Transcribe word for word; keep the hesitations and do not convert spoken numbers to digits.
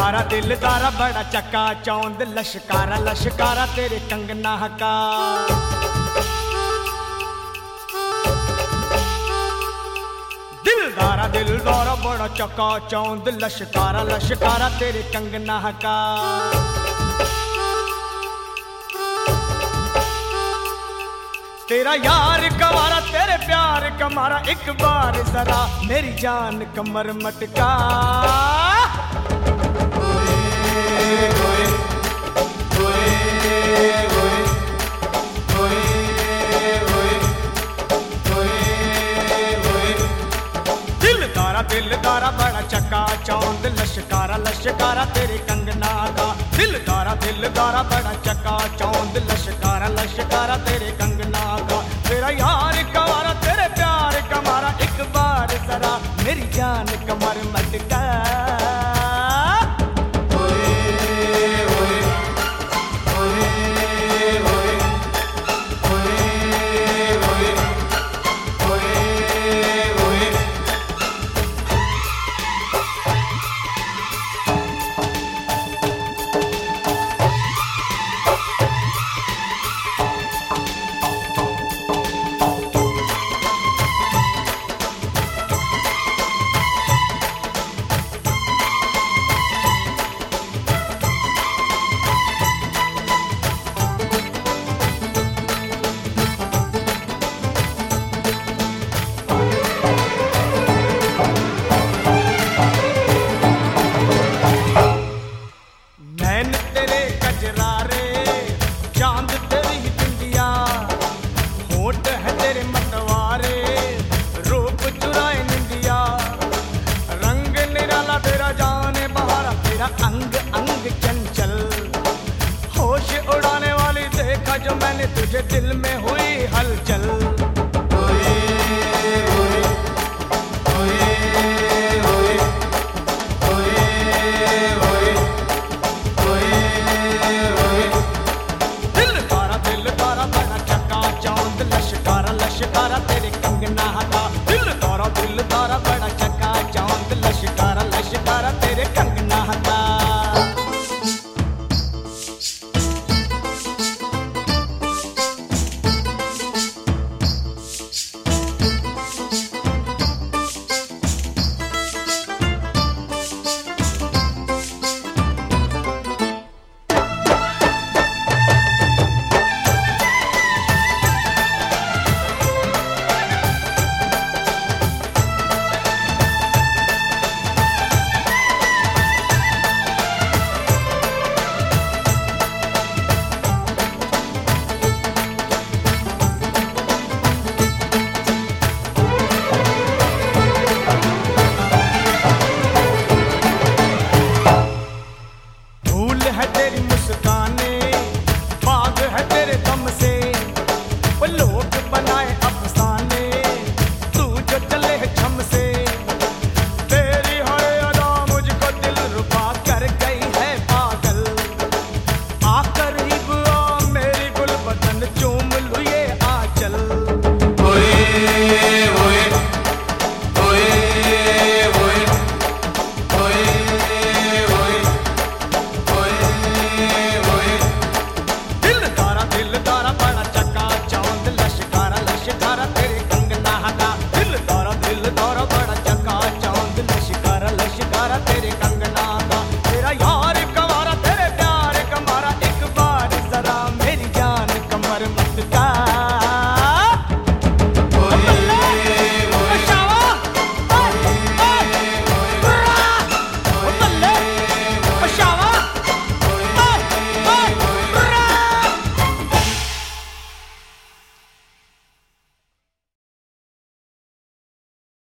दिलदारा दिलदारा बड़ा चक्का चौंद लश्कारा लश्कारा तेरे कंगना का। दिलदारा दिलदारा बड़ा चक्का चौंद लश्कारा लश्कारा तेरे कंगना का। तेरा यार कमारा तेरे प्यार कमारा एक बार जरा मेरी जान कमर मटका। दिलदारा दिलदारा बड़ा चक्का चौंद लश्कारा लश्कारा तेरे कंगना का। दिलदारा दिलदारा बड़ा चक्का चौंद लश्कारा